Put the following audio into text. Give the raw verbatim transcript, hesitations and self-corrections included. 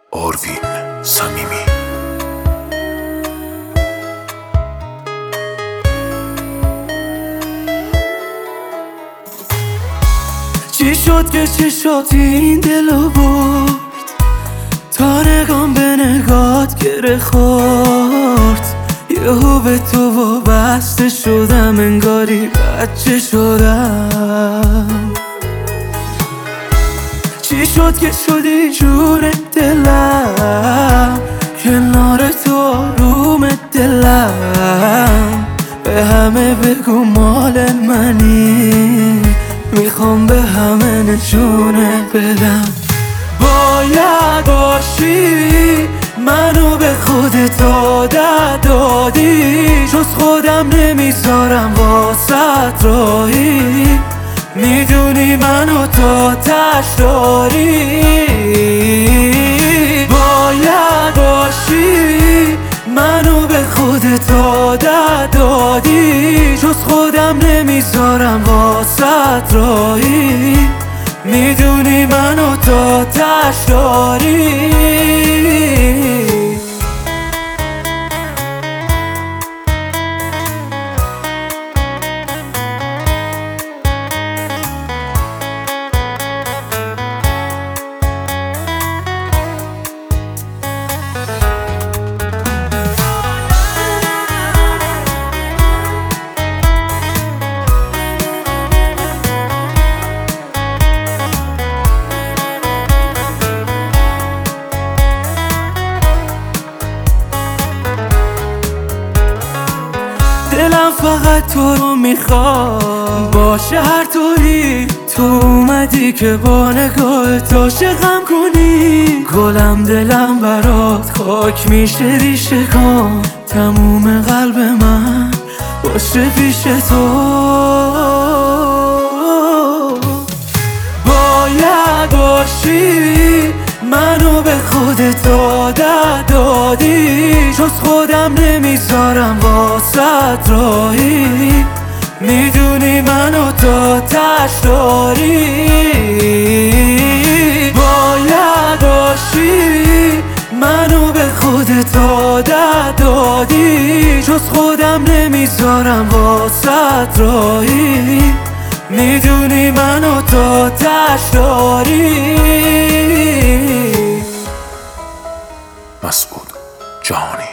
آروین صمیمی. چی شد که چی شد این دلو برد، تا نگام به نگات گره خورد. یهو به تو وابسته شدم، انگاری بچه شدم. چی شد که شدی جون دلم، کنار تو آروم دلم. به همه بگو مال منی، میخوام به همه نشونه بدم. باید باشی، منو به خودت عادت دادی، جز خودم نمیذارم واسط راهی. میدونی منو تا تش داری. باید باشی، منو به خودت عادت دادی، جز خودم نمیذارم واسط راهی. میدونی منو تا تش داری. دلم فقط تو رو میخواد، باشه هر طوری. تو اومدی که با نگاهت عاشقم کنی. گلم دلم برات خاک میشه ریشه کن، تموم قلب من باشه پیش تو. باید باشی، منو به خودت عادت دادی، جز خودم نمیذارم واسط راهی. میدونی منو تا تش داری. باید باشی، منو به خودت عادت دادی، جز خودم نمیذارم واسط راهی. میدونی منو تا تش داری. مسعود جهانی.